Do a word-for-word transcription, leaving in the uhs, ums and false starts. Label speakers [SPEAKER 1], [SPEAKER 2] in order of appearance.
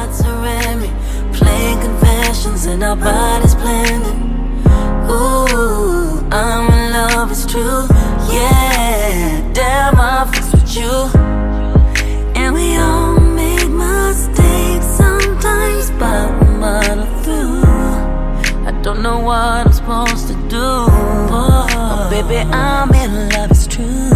[SPEAKER 1] shots of Remy, playing confessions and our bodies blending. Ooh, I'm in love, it's true. Yeah, damn, I'm fixed with you. And we all make mistakes sometimes, but we muddle through. I don't know what I'm supposed to do, but baby, I'm in love, it's true.